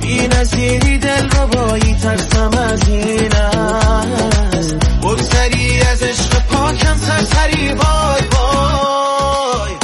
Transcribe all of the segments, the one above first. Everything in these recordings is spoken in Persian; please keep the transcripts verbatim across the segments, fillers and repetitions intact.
بی نظیری دل ربایی ترسم از این است بگذری از عشق پاکم سرسری وای وای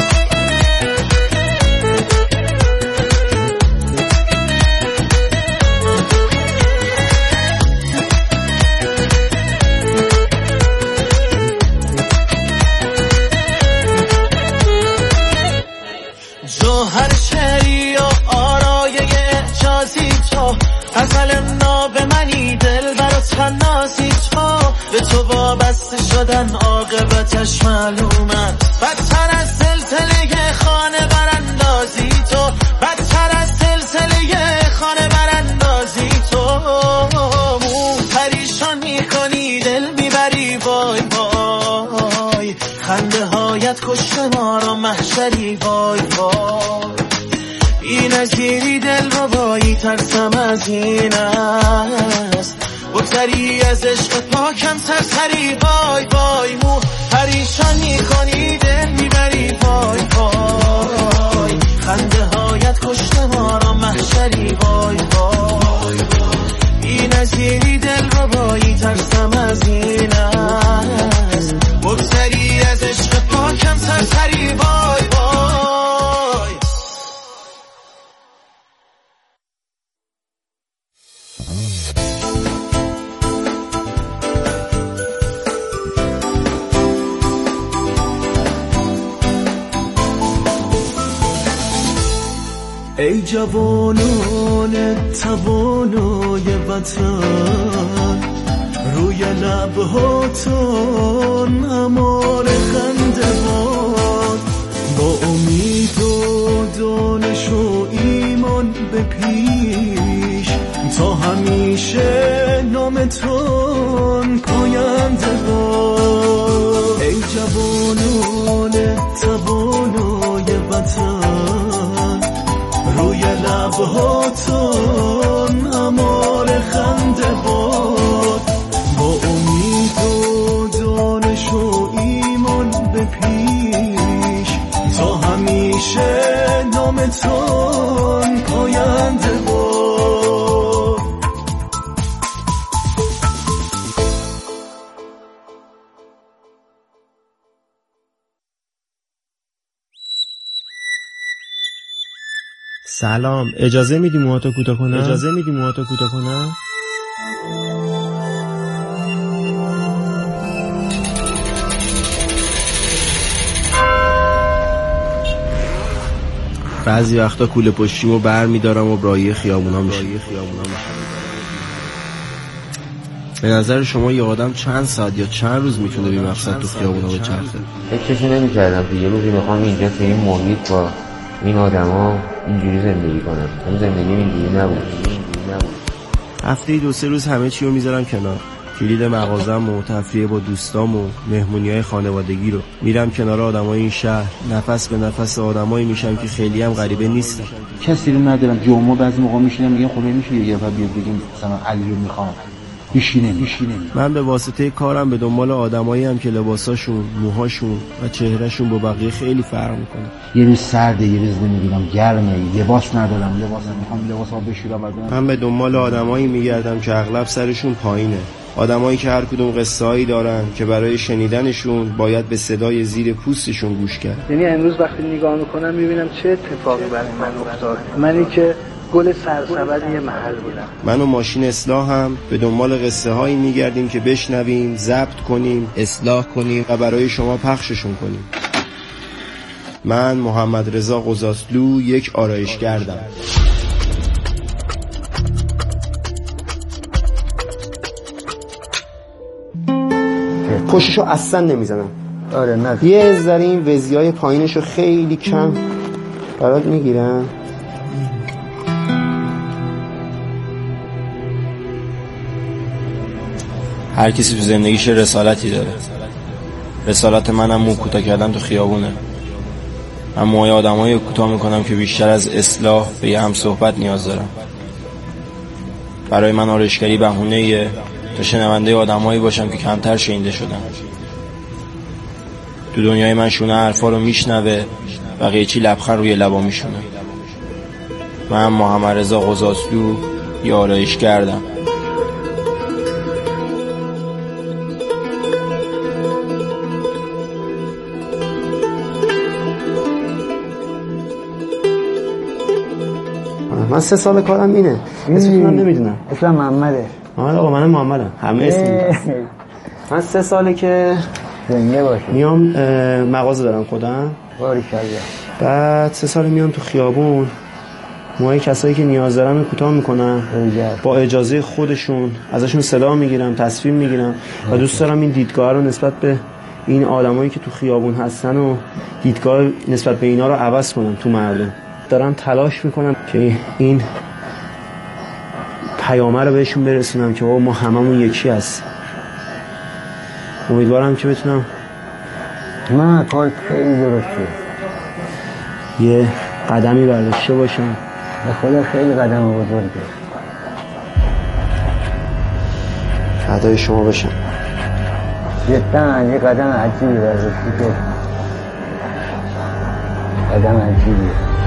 جوهر شعری و آرایه اعجازی تو ازل ناب منی دل برات خنازی تو به تو وابسته شدن عاقبتش معلومت بدتر از سلسله خانه براندازی تو بدتر از سلسله خانه براندازی تو مو پریشان میکنی دل میبری وای وای خنده هایت کشته ما را محشری وای وای بی نظیری دل ربایی ترسم از این است بگذری از عشق پاکم سرسری وای وای مو پریشان میکنی دل میبری وای وای خنده هایت کشته ما را محشری وای وای بی نظیری دل ربایی ترسم از این است بگذری از عشق پاکم سرسری وای وای ای جوانان توانای وطن روی لبهاتون امار خنده باد با امید و دانش و ایمان به پیش تا همیشه نامتون پاینده باد ای جوانان توانای وطن روی لبهاتون امار خنده باد با امید و دانش و ایمان به پیش تا همیشه نامتون پاینده باد سلام، اجازه میدی موهاتو کوتاه کنم؟ اجازه میدی موهاتو کوتاه کنم؟ بعضی وقتا کوله پشتیمو بر میدارم و برای خیابونا میشم. به نظر شما یه آدم چند ساعت یا چند روز میتونه بی مقصد تو خیابونا بچرخه؟ فکرشو نمی‌کردم که یه روزی میخوام اینجا تو این محیط با این آدما اینجوری زندگی کنم. اون زندگی اینجوری نبود. هفته دو سه روز همه چی رو میذارم کنار. کلید مغازم و تفریح با دوستام و مهمونی‌های خانوادگی رو میرم کنار آدمای این شهر، نفس به نفس آدمایی میشم که خیلی هم غریبه نیستن. کسی رو ندارم. جمعه بعضی موقع میشینم میگم خب میشه یه دفعه بیاد بگیم مثلا علی رو میخوام. میشینه میشینه من به واسطه کارم به دنبال آدمایی هم که لباساشون، موهاشون و چهرهشون با بقیه خیلی فرق میکنه. یه روز سرده، یه روز نمیدونم گرمه، لباس ندارم، لباس میخوام لباسا بشورم. من به دنبال آدمایی میگردم که اغلب سرشون پایینه. آدمایی که هر کدوم قصه‌ای دارن که برای شنیدنشون باید به صدای زیر پوستشون گوش کرد. یعنی امروز وقتی نگاه میکنم میبینم چه اتفاقی برای من افتاد. منی که گل سرسبد یه محل بودم. من و ماشین اصلاح هم به دنبال قصه هایی میگردیم که بشنویم، ضبط کنیم، اصلاح کنیم و برای شما پخششون کنیم. من محمد رضا قزاسلو یک آرایشگردم. پشتشو اصلا نمیزنم. آره نه. یه ذره این وزیای پایینشو خیلی کم برات میگیرم. هر کسی تو زندگیش رسالتی داره. رسالت منم مو کوتاه کردن تو خیابونه. من موهای آدمایی کوتاه میکنم که بیشتر از اصلاح به یه هم صحبت نیاز دارم. برای من آرایشگری بهونه‌ایه تا شنونده آدمایی باشم که کمتر شنیده شدن. تو دنیای من شونه حرفا رو میشنوه و قیچی لبخند روی لبا میشونه. من محمد رضا قزاسلو یه آرایش کردم. من سه سال کارم اینه. اسمش من نمیدونم. اسمم محمده. محمد آقا منم محمدم. همه اسم. من سه ساله که زنده باشه. میام مغازه دارم خودم. باریکلا. بعد سه سال میام تو خیابون موهای کسایی که نیاز دارن رو کوتاه میکنم، با اجازه خودشون ازشون صدا میگیرم، تصویر میگیرم و دوست دارم این دیدگاه رو نسبت به این آدمایی که تو خیابون هستن و دیدگاه نسبت به اینا رو عوض کنم تو مردم. دارم تلاش میکنم که این پیامه رو بهشون برسونم که ما هممون یکی هست. امیدوارم که بتونم من کار خیلی درسته یه قدمی برداشته باشم. به خدا خیلی قدم بزرگه. فدای شما باشم. جدا یه قدم عجیبی برداشتی که قدم عجیبیه.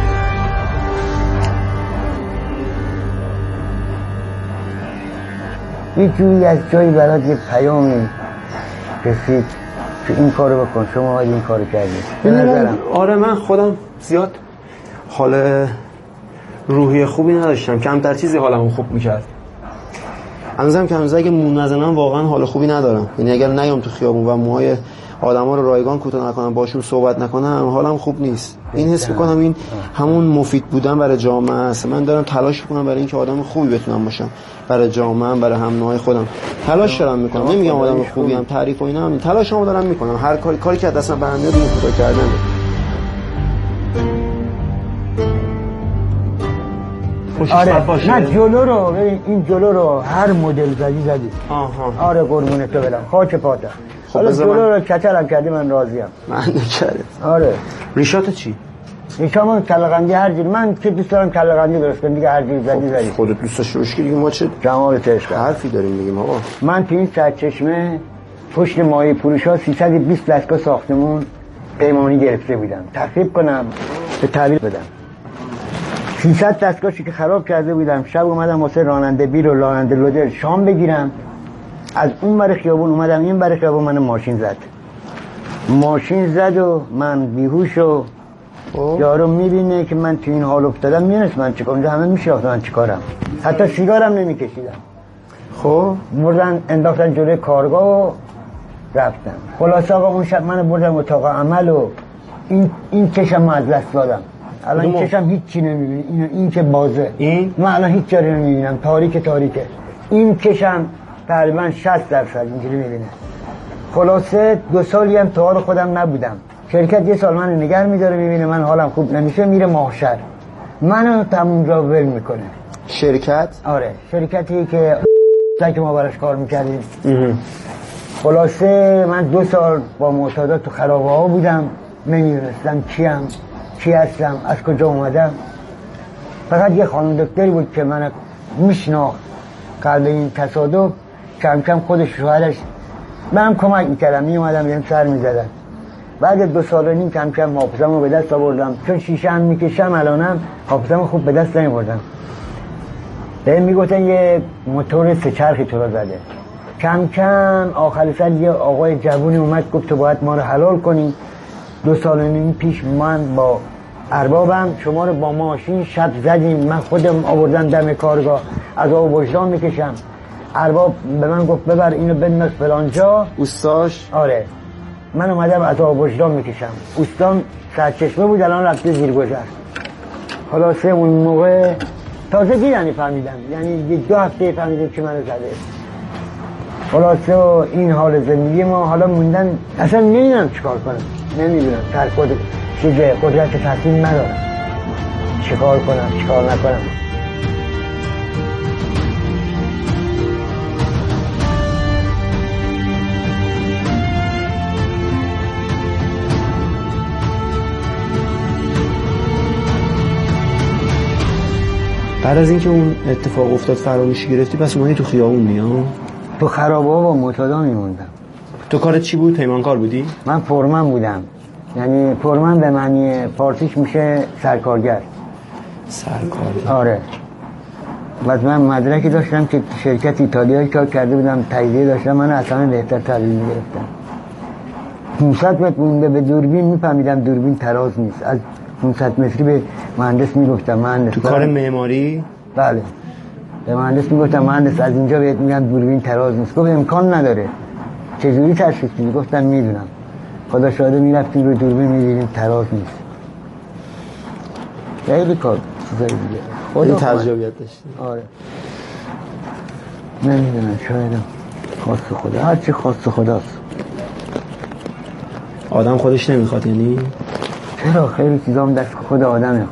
یه جوری از جایی برات یه پیامی رسید که این کارو بکن، شما باید این کارو کردید. به نظرم آره من خودم زیاد حال روحی خوبی نداشتم، کمتر چیزی حالمو خوب میکرد. هنوزم که هنوز اگه مون نزنم واقعا حال خوبی ندارم. یعنی اگر نیام تو خیابون و موهای آدما رو رایگان کوتاه نکنم، باشون صحبت نکنم، حالم خوب نیست. این حس میکنم این همون مفید بودن برای جامعه است. من دارم تلاش میکنم برای اینکه آدم خوبی بتونم باشم برای جامعه، برای هم نوعای خودم. تلاش دارم میکنم. نمیگم آدم خوبی ام، تعریف و اینا، تلاشمو دارم میکنم. هر کاری کاری که دستم برام میاد اون کارو کردم. آره نه جلو رو ببین، این جلو رو هر مدل زدی زدی. آها آره قربونت تو برم، خاک پاته. حالا جلو رو کچلم کردی، من راضیم. من نکردم. آره ریشات چی؟ ریشامون کله‌قندی هر جور. من که دوست دارم کله‌قندی درست کنم دیگه، هر جور زدی زدی. خودت دوست داشتی روش دیگه، ما چه جمال تشک حرفی داریم میگیم آقا. من تو این سرچشمه پشت مایه فروشا سیصد و بیست دستگاه ساختمون پیمانی گرفته بودم، تخریب کنم به تحویل بدم. سیصد دستگاهی که خراب کرده بودم، شب اومدم واسه راننده بیر و راننده لودر شام بگیرم. از اون بر خیابون اومدم این بر خیابون، من ماشین زد ماشین زد و من بیهوش و یارو میبینه که من تو این حال افتادم، میدونست من چیکار کنم، همه میشناختن من چیکارم، حتی سیگارم نمیکشیدم. خب بردن انداختن جلوی کارگاه و رفتن. خلاص آقا اون شب من بردم اتاق عمل و این این چشم از دست دادم. الان این چشم هیچی نمیبینی. این این که بازه، این من الان هیچ جایی نمیبینم، تاریک تاریکه. این چشم تقریبا شصت درصد اینجوری میبینه. خلاصه دو سالی هم تو حال خودم نبودم. شرکت یه سال من نگه میداره، میبینه من حالم خوب نمیشه، میره ماهشر منو تموم جا ول میکنه. شرکت؟ آره شرکتی که که ما براش کار میکردیم. خلاصه من دو سال با معتادات تو خرابه ها بودم، نمیدونستم کیم کی هستم، از کجا اومدم. فقط یه خانم دکتری بود که من میشناخت قبل این تصادف، کم کم خودش شوهرش منم کمک میکردم، میومدم بهم سر میزدن. بعد دو سال و نیم کم کم حافظه‌مو به دست آوردم، چون شیشه هم میکشم الانم حافظه‌مو خوب به دست نمیبردم. بهم میگفتن یه موتور سه چرخی تو رو زده. کم کم آخر سال یه آقای جوونی اومد گفت تو باید ما رو حلال کنی. دو سال و نیم پیش من با اربابم شما رو با ماشین شب زدیم، من خودم آوردم دم کارگاه، از آب وجدان میکشم. ارباب به من گفت ببر اینو بنداز فلانجا. اوستاش؟ آره من اومدم از آب وجدان میکشم. اوستان سرچشمه بود، الان رفته زیرگذر. خلاصه اون موقع تازه دیدنی فهمیدم، یعنی دو هفته فهمیدم که منو زده. خلاصه این حال زندگی ما حالا موندن، اصلا نمیدونم چیکار کنم، نمیدونم تر خود چیز قدرت تصمیم ندارم چیکار کنم چیکار نکنم. بعد از اینکه اون اتفاق افتاد فراموشی گرفتی، پس اومدی تو خیابون میام؟ تو خرابه ها با معتادا میموندم. تو کارت چی بود؟ پیمانکار بودی؟ من فورمن بودم، یعنی فورمن به معنی پارتیش میشه سرکارگر. سرکار. آره. بعد من مدرکی داشتم که شرکت ایتالیایی کار کرده بودم، تاییدیه داشتم، من اصلا بهتر تحویل می‌گرفتم. پانصد متر مونده به دوربین میفهمیدم دوربین تراز نیست. از پانصد متری به مهندس میگفتم مهندس تو کار معماری؟ بله. به مهندس میگفتم مهندس از اینجا بهت میگم دوربین تراز نیست. گفت امکان نداره. چجوری تشخیص میدی؟ گفتم میدونم. خدا شاهده میرفتیم روی دوربین می‌دیدیم تراز نیست. خیلی کار چیزایی دیگه. خودت تجربیت داشتی؟ آره. نمیدونم شاید خواست خدا، هر چی خواست خداست. آدم خودش نمیخواد یعنی؟ چرا خیلی چیزا هم دست خود آدمه.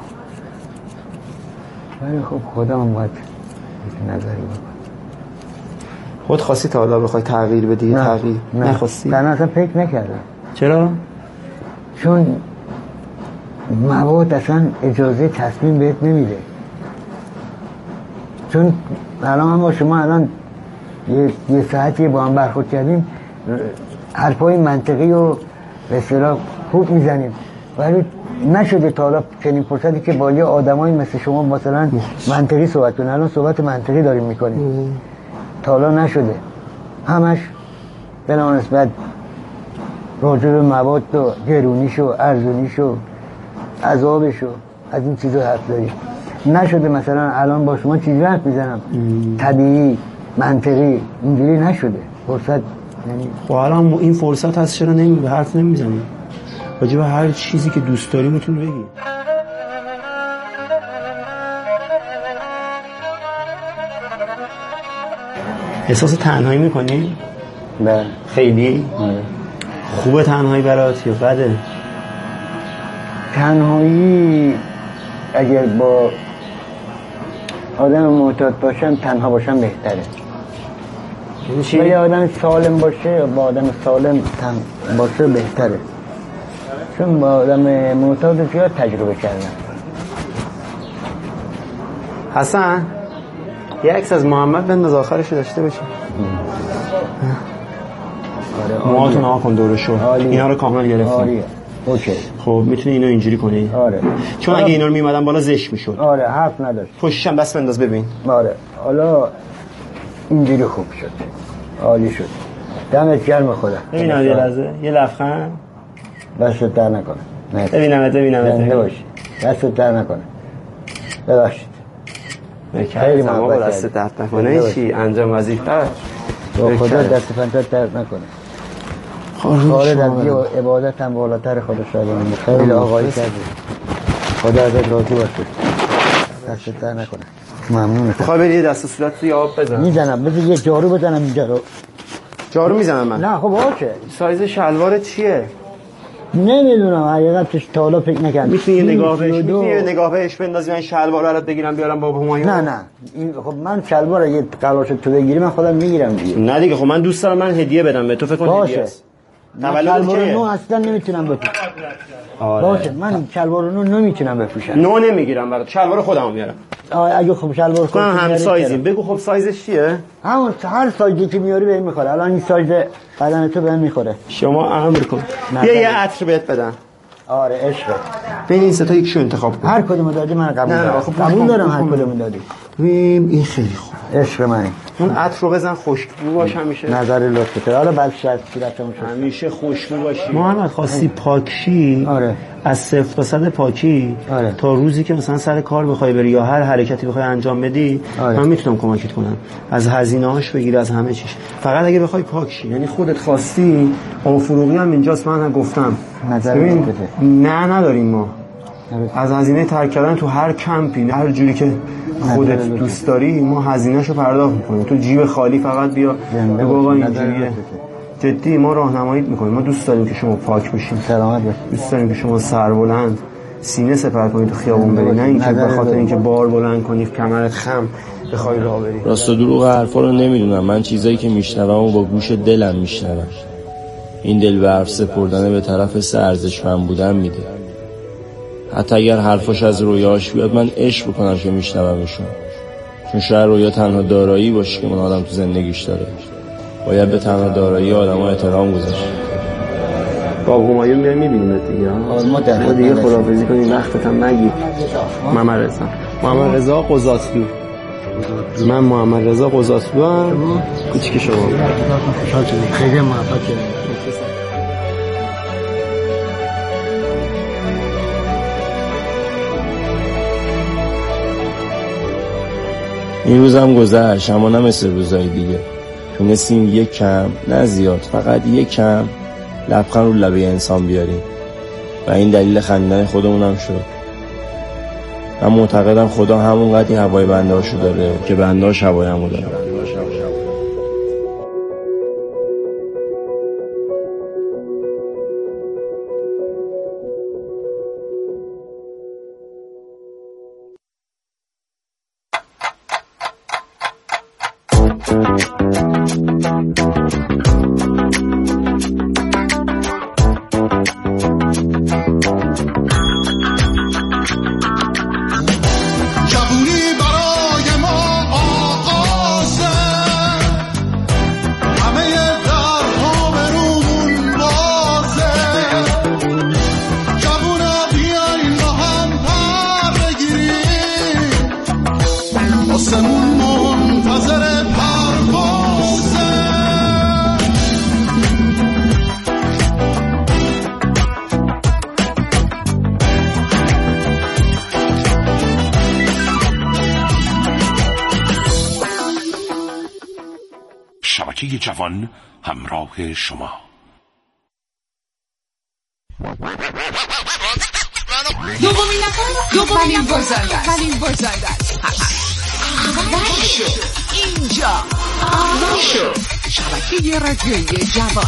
ولی خب خدا هم باید نظری بکن. خود خواستی تا حالا بخوای تغییر بدی؟ نه. تغییر نه. نخواستی؟ من اصلا فکر نکردم. چرا؟ چون مواد اصلا اجازه تصمیم بهت نمیده. چون الان هم با شما الان یه, یه ساعتی با هم برخورد کردیم، حرفای منطقی و به اصطلاح خوب میزنیم، ولی نشده تا حالا چنین فرصتی که با یه آدمایی مثل شما مثلا منطقی صحبت کنیم. الان صحبت منطقی داریم میکنیم، تا حالا نشده. همش بنا نسبت راجع به مواد و گرونیش و ارزونیش و عذابش و از این چیزا حرف داریم. نشده مثلا الان با شما چیزی حرف میزنم طبیعی منطقی اینجوری نشده. فرصت یعنی خب الان این فرصت هست، چرا نمی به حرف نمیزنی؟ راجع به هر چیزی که دوست داری میتونی بگی. احساس تنهایی میکنی؟ نه. خیلی؟ آره. خوبه تنهایی برات یا بده؟ تنهایی اگر با آدم معتاد باشم تنها باشم بهتره. یعنی چی؟ ولی آدم سالم باشه یا با آدم سالم تن باشه بهتره. چون با آدم معتاد زیاد تجربه کردم. حسن یه عکس از محمد بنداز آخرش داشته باشه. آره. موهاتون آقا کن دورشو. اینا رو کامل گرفتیم. آره. اوکی. خب میتونی اینو اینجوری کنی؟ آره. چون اگه اینا رو میمدن بالا زشت میشد. آره حرف نداشت. پشتش هم بس بنداز ببین. آره. حالا اینجوری خوب شد. عالی شد. دمت گرم خدا. ببینم یه لحظه. یه لبخند. دستت در نکنه. ببینم ببینم زنده باشی. دستت در نکنه. ببخشید. خیلی ممنون. دستت درد نکنه. چی انجام وظیفه. با خدا دست پنجات درد نکنه. خالد از یه عبادت هم بالاتر خدا شاید من خیلی آقایی کردی. خدا ازت راضی باشه. دست در نکنه. ممنونم. بخوای بری دست صورت توی آب بزن. میزنم. بذار یه جارو بزنم اینجا رو. جارو میزنم من. نه خب باشه. سایز شلوار چیه؟ نمیدونم حقیقتش تا حالا فکر نکردم. میتونی یه نگاه بهش میتونی یه نگاه بهش بندازی من شلوار برات بگیرم بیارم با همایون؟ نه نه این خب من شلوار یه قراش تو بگیری من خودم میگیرم دیگه. نه دیگه خب من دوست دارم من هدیه بدم به تو. فکر کن هدیه است. تولد کیه؟ نو اصلا نمیتونم بپوشم. آره. باشه من شلوار نو نمیتونم بپوشم. نو نمیگیرم برات. شلوار خودمو میارم. اگه خب شلوار خودت من هم سایزیم. بگو خب سایزش چیه؟ همون هر سایزی که میاری بهم میخوره. الان این سایز بدن تو بهم میخوره. شما امر کن. بیا یه عطر بهت بدم. آره عشق. ببین این سه تا یکشو انتخاب کن. هر کدومو دادی من قبول دارم. خب قبول دارم هر کدومو دادی. ببین این خیلی خوب. عشق منی. اون عطر رو بزن خوشبو باش همیشه. نظر لطفت. حالا بعد شاید صورتمو شد. همیشه خوشبو باشی. محمد خواستی پاکشی. آره. از صفر تا صد پاکی. آره. تا روزی که مثلا سر کار بخوای بری یا هر حرکتی بخوای انجام بدی، آره. من میتونم کمکت کنم. از هزینه‌هاش بگیر از همه چیش. فقط اگه بخوای پاکشی، یعنی خودت خواستی، اون فروغی هم اینجاست من هم گفتم. نظر بده. نه نداریم ما. از هزینه ترک کردن تو هر کمپی هر جوری که خودت دوست داری ما هزینه‌شو پرداخت می‌کنیم. تو جیب خالی فقط بیا بگو آقا اینجوریه. جدی ما راهنماییت می‌کنیم. ما دوست داریم که شما پاک بشین. سلامت باشید. دوست داریم که شما سربلند سینه سپر کنید تو خیابون بری، نه اینکه به خاطر اینکه بار بلند کنی کمرت خم بخوای راه بری. راست و دروغ حرفا رو نمیدونم. من چیزایی که میشنوم و با گوش دلم میشنوم. این دل به حرف سپردن به طرف ارزشمند بودن میده. حتی اگر حرفاش از رویاش بیاد من عشق بکنم که میشنومشون. چون شاید رویا تنها دارایی باشه که من آدم تو زندگیش داره. باید به تنها دارایی آدم‌ها احترام گذاشت. با همایون میای میبینیم دیگه. ما در دیگه خداحافظی کنیم وقتت هم نگیر. ممر رسم. محمد رضا قزاتلو. من محمد رضا قزاتلو ام. کوچیک شما. خوشحال شدم. خیلی محبت کردم. این روزم گذشت، اما نه مثل روزهای دیگه. تونستیم یک کم، نه زیاد، فقط یک کم لبخند رو لبه انسان بیاریم و این دلیل خندیدن خودمونم شد. من معتقدم خدا همون قدری هوای بنده هاشو داره که بنده هاش هوای همو داره. شبکه جوان همراه شما. دومین نفر دومین بازنده اولین بازنده اینجا آرشو شبکه رادیویی جوان.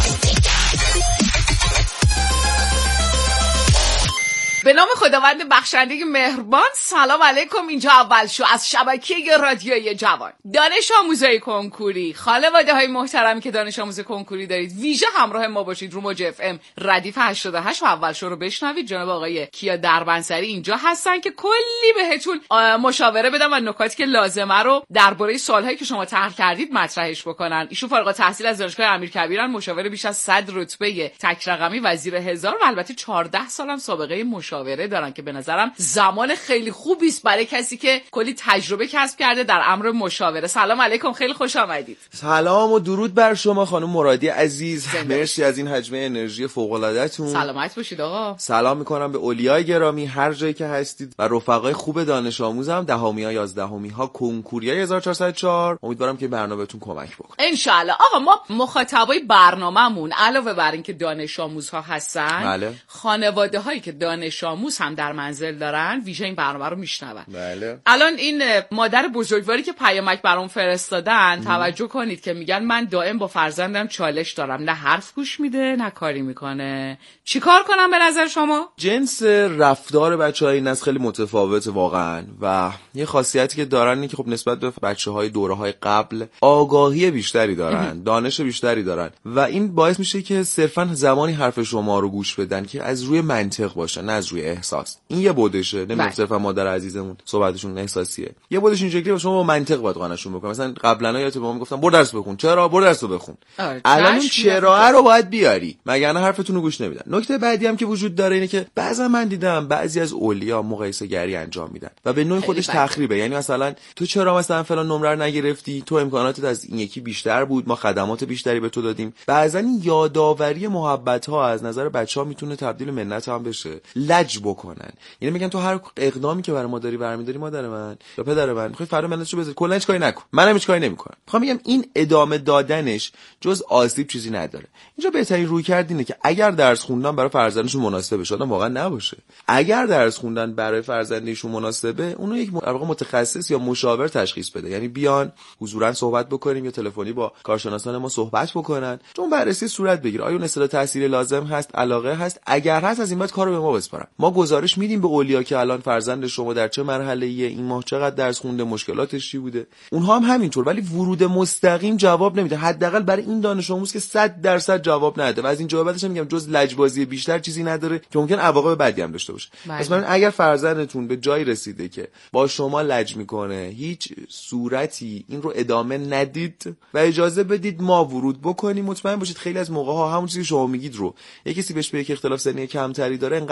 به نام خداوند بخشنده مهربان. سلام علیکم. اینجا اول شو از شبکه رادیویی جوان. دانش آموزای کنکوری، خانواده های محترمی که دانش آموز کنکوری دارید، ویژه همراه ما باشید رو موج اف ام ردیف هشتاد و هشت و اول شو رو بشنوید. جناب آقای کیا دربنسری اینجا هستن که کلی بهتون مشاوره بدن و نکاتی که لازمه رو درباره سوالهایی که شما طرح کردید مطرحش بکنن. ایشون فارغ التحصیل از دانشگاه امیرکبیرن، مشاور بیش از صد رتبه تک رقمی، وزیر هزار و البته چهارده سالم سابقه مشاوره دارن که به نظرم زمان خیلی خوبی است برای کسی که کلی تجربه کسب کرده در امر مشاوره. سلام علیکم، خیلی خوش آمدید. سلام و درود بر شما خانم مرادی عزیز. مرسی از این حجم انرژی فوق العاده تون. سلامت باشید آقا. سلام میکنم به اولیای گرامی هر جایی که هستید و رفقای خوب دانش آموزم، دهمی‌ها، یازدهمی‌ها، کنکوریای هزار و چهارصد و چهار. امیدوارم که برنامه بهتون کمک بکنه ان شاء الله. آقا ما مخاطبای برنامه‌مون علاوه بر اینکه دانش آموزها هستن، بله، خانواده‌هایی که دانش آموز هم در منزل دارن ویژه این برنامه رو میشنون. بله. الان این مادر بزرگواری که پیامک برام فرستادن، توجه کنید که میگن من دائم با فرزندم چالش دارم، نه حرف گوش میده نه کاری میکنه. چیکار کنم به نظر شما؟ جنس رفتار بچه‌های این نسل خیلی متفاوته واقعا و یه خاصیتی که دارن اینه که خب نسبت به بچه‌های دوره‌های قبل آگاهی بیشتری دارن، دانش بیشتری دارن و این باعث میشه که صرفا زمانی حرف شما رو گوش بدن که از روی منطق باشه نه از روی احساس. این یه بودشه. نمیدونم صرفا مادر عزیزمون صحبتشون احساسیه. یه بودش اینجوریه که شما با منطق باید قانعشون بکنید. مثلا قبلا یادت به ما میگفتن برو درس بخون. چرا؟ برو درس رو بخون. الان اون چرا رو باید بیاری مگر نه حرفتون رو گوش نمیدن. نکته بعدی هم که وجود داره اینه که بعضا من دیدم بعضی از اولیا مقایسه گری انجام میدن و به نوعی خودش تخریبه. یعنی مثلا تو چرا مثلا فلان نمره رو نگرفتی؟ تو امکاناتت از این یکی بیشتر بود، ما خدمات بیشتری به تو دادیم. بعضا یاداوری محبت ها از نظر بچه‌ها میتونه تبدیل منت هم بشه. لج بکنن. یعنی میگن تو هر اقدامی که برای ما داری برمی‌داری مادر من یا پدر من، میخوای فردا منتشو بذاری، کلا هیچ کاری نکن. منم هیچ کاری نمی‌کنم. میخوام بگم این ادامه دادنش جز آسیب چیزی نداره. اینجا بهترین رویکرد اینه که اگر درس خوندن برای فرزندشون مناسبه، شاید واقعا نباشه. اگر درس خوندن برای فرزندشون مناسبه، اونو یک متخصص یا مشاور تشخیص بده. یعنی بیان حضوراً صحبت بکنیم یا تلفنی با کارشناسان ما صحبت بکنن، چون بررسی صورت بگیره آیا اون اصطلاح تحصیلی لازم هست، علاقه هست. اگر هست از این بعد کارو به ما بسپارن. ما گزارش میدیم به اولیا که الان فرزند شما در چه مرحله‌ایه، این ماه چقدر درس خونده، مشکلاتش چی بوده. اونها هم همینطور، ولی ورود مستقیم جواب نمیده. حداقل برای این دانش آموز که صد درصد جواب نده و از این جواباتش میگم جز لجبازی بیشتر چیزی نداره که ممکن عواقب بدی هم داشته باشه. مثلا اگر فرزندتون به جایی رسیده که با شما لج میکنه، هیچ صورتی این رو ادامه ندید و اجازه بدید ما ورود بکنیم. مطمئن باشید خیلی از موقع ها همون چیزی که شما میگید رو یک کسی بهش به یک اختلاف سنی کمتری داره انقدر راحت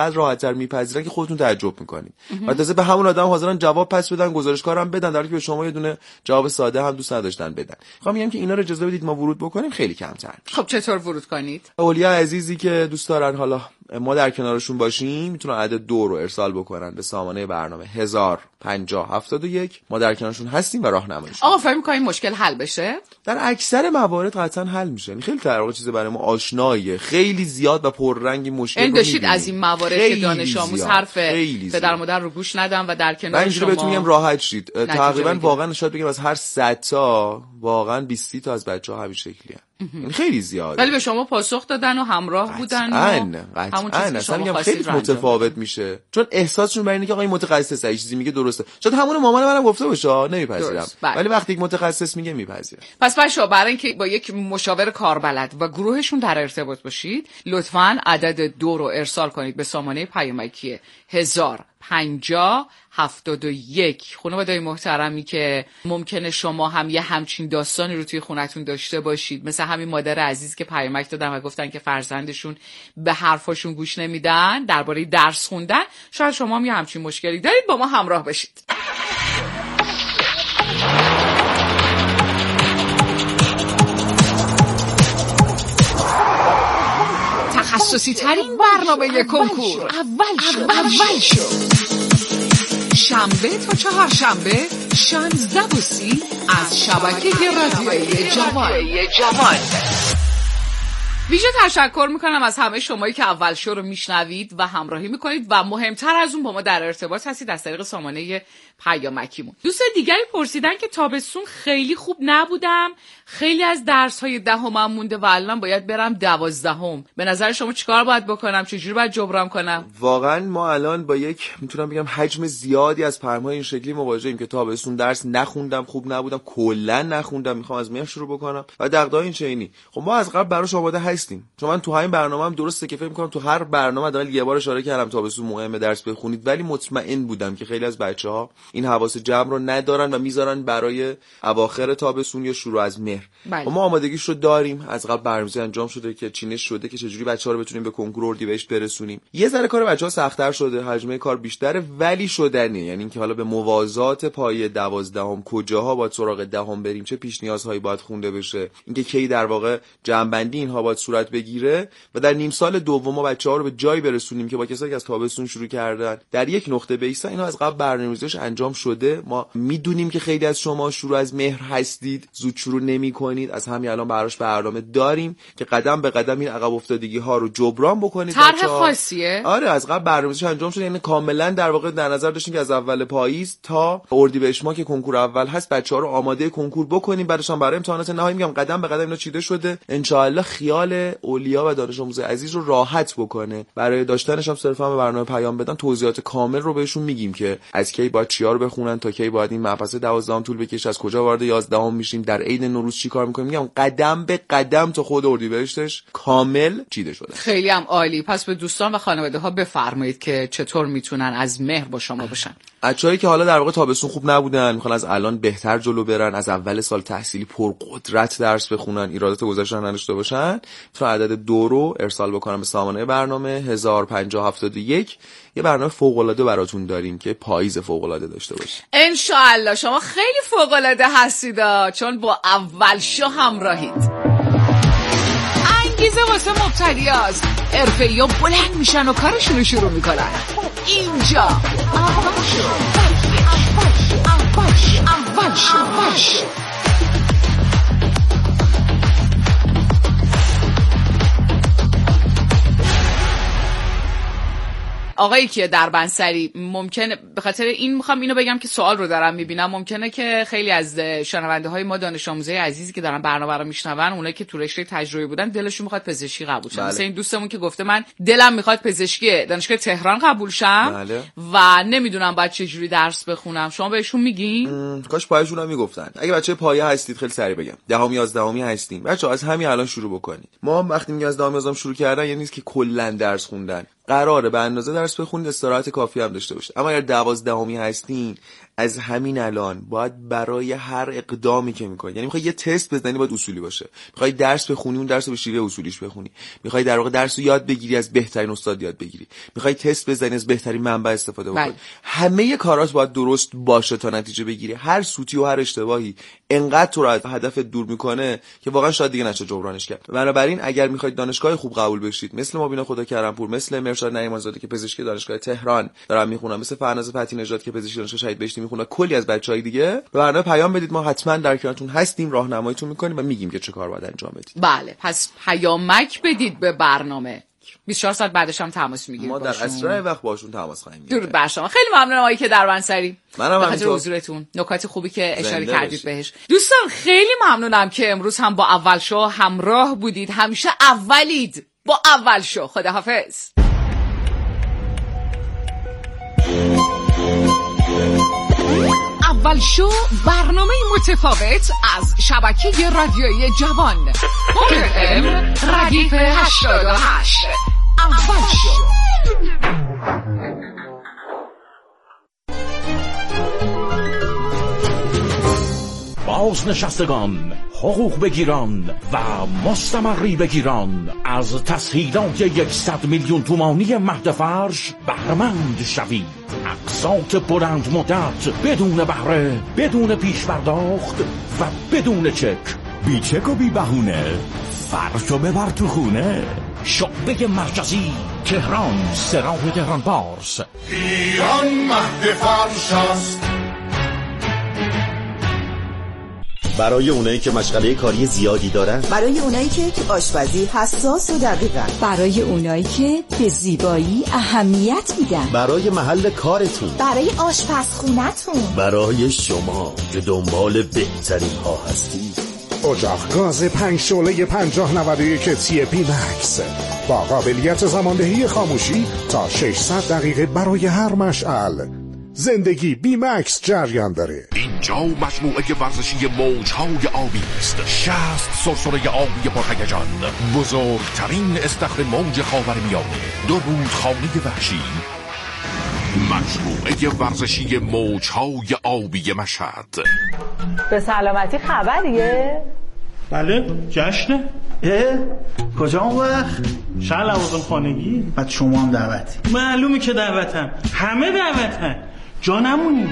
راحت‌تر میپذیرن که خودتون تعجب میکنید. و تازه به همون آدم حاضرن جواب پس بدن، گزارشکارم بدن، در حالی که به شما یه دونه جواب ساده هم دوست نداشتن بدن. میخوام میگم که اینا رو اجازه بدید ما ورود بکنیم خیلی کمتر. خب چطور ورود کنید؟ اولیا عزیزی که دوست دارن حالا ما در کنارشون باشیم میتونن عدد دو رو ارسال بکنن به سامانه برنامه هزار و پنجاه هفتاد و یک. ما در کنارشون هستیم و راهنماییشون. آقا فکر می‌کنید مشکل حل بشه؟ در اکثر موارد قطعا حل میشه. یعنی خیلی در واقع چیز برای ما آشناییه، خیلی زیاد و پررنگی مشکل رو می‌بینید. از این موارد که دانش آموز حرف پدر مادر رو گوش ندن و در کنار شما. من بهتون میگم راحت شید. تقریبا واقعا شاید بگم از هر صد تا واقعا بیست تا از بچه‌ها همین شکلیه. این خیلی زیاده. ولی به شما پاسخ دادن و همراه بودن و همون چیزی که شما خیلی متفاوت میشه. چون احساسشون برای اینه که آقا این متخصصه، این چیزی میگه درسته. شاید همون مامان منم گفته باشه نمیپذیرم، ولی وقتی یک متخصص میگه میپذیرم. پس بچه‌ها برای اینکه با یک مشاور کاربلد و گروهشون در ارتباط باشید، لطفاً عدد دو رو ارسال کنید به سامانه پیامکی هزار و پنجاه هفتاد و یک. خانواده‌های محترمی که ممکنه شما هم یه همچین داستانی رو توی خونتون داشته باشید، مثل همین مادر عزیز که پیامک دادن و گفتن که فرزندشون به حرفاشون گوش نمیدن درباره درس خوندن، شاید شما هم یه همچین مشکلی دارید، با ما همراه بشید. تخصصی ترین برنامه کنکور اول شو اول شو شنبه تا چهار شنبه شانزده و سی از شبکه رادیویی جوان. ویژه تشکر میکنم از همه شمایی که اول شو رو میشنوید و همراهی میکنید و مهمتر از اون با ما در ارتباط هستید از طریق سامانه پیامکیمون. دوست دیگری پرسیدن که تابستون خیلی خوب نبودم، خیلی از درس های دهمم مونده و الان باید برم دوازدهم. به نظر شما چیکار باید بکنم؟ چجوری باید جبران کنم؟ واقعا ما الان با یک میتونم بگم حجم زیادی از پیام‌های این شکلی مواجهیم که تابستون درس نخوندم، خوب نبودم، کلا نخوندم، میخوام از مهر شروع بکنم و دغدغه این چینی. خب ما از قبل براش آماده هستیم. چون من تو همین برنامه‌ام هم درسته که فکر می‌کنم تو هر برنامه حداقل یه بار اشاره کردم تابستون مهمه درس بخونید، ولی مطمئن بودم که خیلی از بچه‌ها این حواس جمع رو ندارن و میذارن برای اواخر تابستون یا شروع از مهر. ما آمادگیش رو داریم، از قبل برنامه‌ریزی انجام شده که چینش شده که چجوری بچه‌ها رو بتونیم به کنکور اردیبهشت برسونیم. یه ذره کار بچه‌ها سخت‌تر شده، حجم کار بیشتره ولی شدنیه. یعنی اینکه حالا به موازات پایه دوازدهم کجاها باید سراغ دهم بریم، چه پیش نیازهایی باید خونده بشه، اینکه کی در واقع جمع‌بندی اینها باید صورت بگیره و در نیم سال دوم بچه‌ها رو به جایی برسونیم که با کسایی که از تابستون شروع کردن در یک نقطه بیسن. اینا از قبل برنامه‌ریزیش انجام شده. ما میدونیم که خیلی از شما شروع از مهر هستید، زود شروع نمی‌کنید، از همین الان براش برنامه داریم که قدم به قدم این عقب افتادگی ها رو جبران بکنید. طرح خاصیه؟ آره از قبل برنامه‌ریزیش انجام شده، یعنی کاملا در واقع در نظر داشتیم که از اول پاییز تا اردیبهشت ماه که کنکور اول هست بچه‌ها رو آماده کنکور بکنیم، بعدش هم برای امتحانات نهایی میگم قدم به قدم اینا چیده شده. ان شاءالله خیال اولیا و دانش آموز عزیز رو راحت بکنه. برای داشتنش هم صرفا به برنامه پیام بدن توضیحات کامل رو بهشون میگیم که از کی باید چیا رو بخونن تا کی باید این مبحث دوازدهم طول بکشه، از کجا وارد یازدهم میشیم، در عید نوروز چی کار میکنیم. میگم قدم به قدم تا خود اردیبهشتش کامل چیده شده. خیلی هم عالی. پس به دوستان و خانواده ها بفرمایید که چطور میتونن از مهر با شما باشن. بچه‌هایی که حالا در واقع تابستون خوب نبودن، میخوان از الان بهتر جلو برن، از اول سال تحصیلی پرقدرت درس بخونن، ایرادات گذشته نداشته باشن، میتونن عدد دو رو ارسال بکنن به سامانه برنامه هزار و پنجاه هفتاد و یک. یه برنامه فوق‌العاده براتون داریم که پاییز فوق‌العاده داشته باشه. ان شاءالله شما خیلی فوق‌العاده هستید چون با اول شو همراهید. انگیزه واسه مبتدیاست، حرفه‌ای‌ها بلند میشن و کارشون رو شروع میکنن. اینجا اول شو اول شو اول شو اول شو. آقای کیه دربنسری، ممکنه به خاطر این میخوام اینو بگم که سوال رو دارم میبینم، ممکنه که خیلی از شنونده های ما دانش آموزای عزیزی که دارن برنامه رو میشنون، اونایی که تو رشته تجربی بودن دلشون میخواد پزشکی قبول شه. مثلا این دوستمون که گفته من دلم میخواد پزشکی دانشگاه تهران قبول شم بله. و نمیدونم باید چه جوری درس بخونم، شما بهشون میگین؟ کاش پایه‌شون هم میگفتن. اگه بچه پایه هستید خیلی سریع بگم دهم یازدهمی هستین بچه‌ها، از همین الان شروع بکنید. ما وقتی میگیم از دهم یازدهم شروع کردن یعنی نیست که کلا درس خوندن، قراره به اندازه درس بخونید، استراحت کافی هم داشته باشید. اما اگر دوازدهمی هستین از همین الان باید برای هر اقدامی که میکنی، یعنی میخوای یه تست بزنی باید اصولی باشه، میخوای درس بخونی اون درس رو به شیوه اصولیش بخونی، میخوای در واقع درس رو یاد بگیری از بهترین استاد یاد بگیری، میخوای تست بزنی از بهترین منبع استفاده بکنی. همه کارات باید درست باشه تا نتیجه بگیری. هر سوتی و هر اشتباهی انقدر تو رو از هدف دور میکنه که واقعا شاید دیگه نشه جبرانش کرد. بنابراین اگر میخواید دانشگاه خوب قبول بشید، مثل مبینا خدا کرمپور، مثل مرشاد نعیم‌آزاده که پزشکی دانشگاه تهران دارن میخونن، مثل فرناز فتحی نژاد که پزشکی دانشگاه شهید بهشتی میخونه، کلی از بچهای دیگه، به برنامه پیام بدید، ما حتما در کنارتون هستیم، راهنماییتون میکنیم و میگیم که چه کار باید انجام بدید. بله، پس پیامک بدید به برنامه. بیست و چهار ساعت بعدش هم تماس میگیریم. ما در اسرع وقت باشون تماس خواهیم گرفت. درود بر شما. خیلی ممنونم آقای که در منصری. منم همینطور. حضورتون. نکات خوبی که اشاره کردید بهش. دوستان خیلی ممنونم که امروز هم با اول شو همراه بودید. همیشه اولید. با اول شو. خداحافظ. اول شو برنامه متفاوت از شبکه رادیویی جوان اف ام ردیف هشتاد و هشت. اول شو. بازنشستگان، حقوق بگیران و مستمری بگیران از تسهیلات یکصد میلیون تومانی مهد فرش بهره‌مند شوید. اقساط بلند مدت بدون بهره، بدون پیش پرداخت و بدون چک. بی چک و بی بهونه، فرشو ببر تو خونه. شعبه مرکزی تهران، سراح تهران پارس. ایران مهد فرش است. برای اونایی که مشغله کاری زیادی دارن، برای اونایی که تو آشپزی حساس و دقیقن، برای اونایی که به زیبایی اهمیت میدن، برای محل کارتون، برای آشپزخونتون، برای شما که دنبال بهترین ها هستید. اجاق گاز پنج شعله پنجاه نود و یک تی پی مکس با قابلیت زماندهی خاموشی تا ششصد دقیقه برای هر مشعل. زندگی بی مکس جریان داره. اینجا مجموعه ورزشی موجهای آبی است. شصت سرسره آبی پرهیجان، بزرگترین استخر موج خاورمیانه، دو رودخانه وحشی. مجموعه ورزشی موجهای آبی مشهد. به سلامتی خبریه؟ بله، جشنه. اه؟ کجا اون وقت؟ شهر لوازم خانگی. بعد شما هم دعوتی؟ معلومه که دعوتم، همه دعوتن، جا نمونی.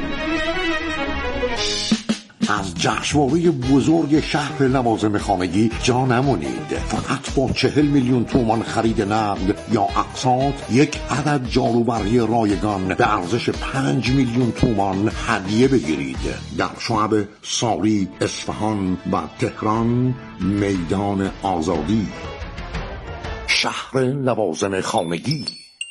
از جشنواره بزرگ شهر لوازم خانگی جا نمونید. فقط با چهل میلیون تومان خرید نقد یا اقساط یک عدد جاروبرقی رایگان به ارزش پنج میلیون تومان هدیه بگیرید. در شعب ساری، اصفهان و تهران، میدان آزادی. شهر لوازم خانگی.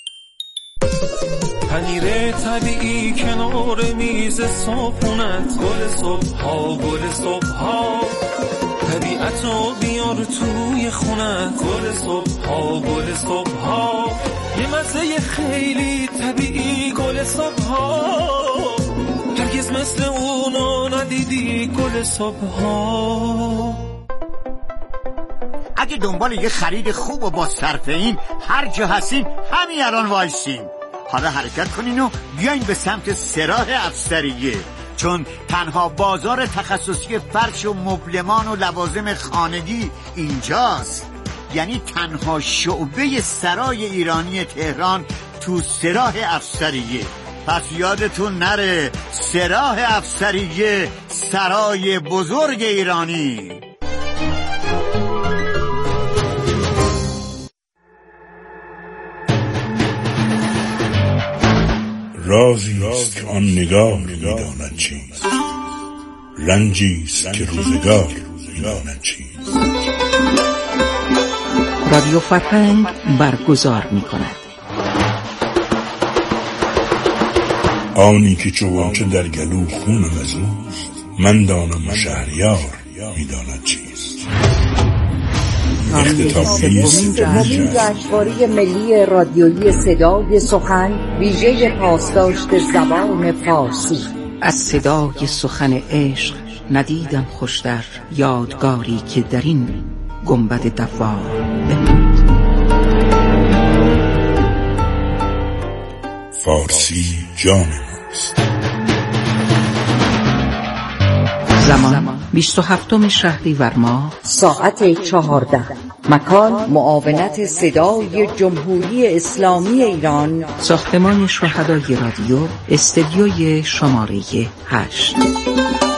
پنیر طبیعی کنار میز صبحونت، گل صبح ها گل صبح ها، طبیعتو بیار توی خونت، گل صبح ها گل صبح ها، یه مزه خیلی طبیعی گل صبح ها، هرگز مثل اونو ندیدی گل صبح ها. اگه دنبال یه خرید خوب و با صرفه این هر جا هستین همین الان وایسین. حالا حرکت کنین و بیاین به سمت سراح افسریه، چون تنها بازار تخصصی فرش و مبلمان و لوازم خانگی اینجاست. یعنی تنها شعبه سرای ایرانی تهران تو سراح افسریه. پس یادتون نره، سراح افسریه، سرای بزرگ ایرانی. رازی است که آن نگاه می‌داند چیست، رنجی است که روزگار می‌داند چیست. رادیو فرهنگ برگزار می‌کند آنی که چوانچه در گلو خونم از اوست، من دانم و شهریار می‌داند چیست. اختتامیه سومین جشنواره ملی رادیویی صدای سخن ویژه پاسداشت زبان فارسی. از صدای سخن عشق ندیدم خوشتر، یادگاری که در این گنبد دوار بماند. فارسی جان ماست. زمان بیست و هفتم شهریور ماه ساعت چهارده. مکان معاونت صدای جمهوری اسلامی ایران، ساختمان شهدای رادیو، استدیوی شماره هشت.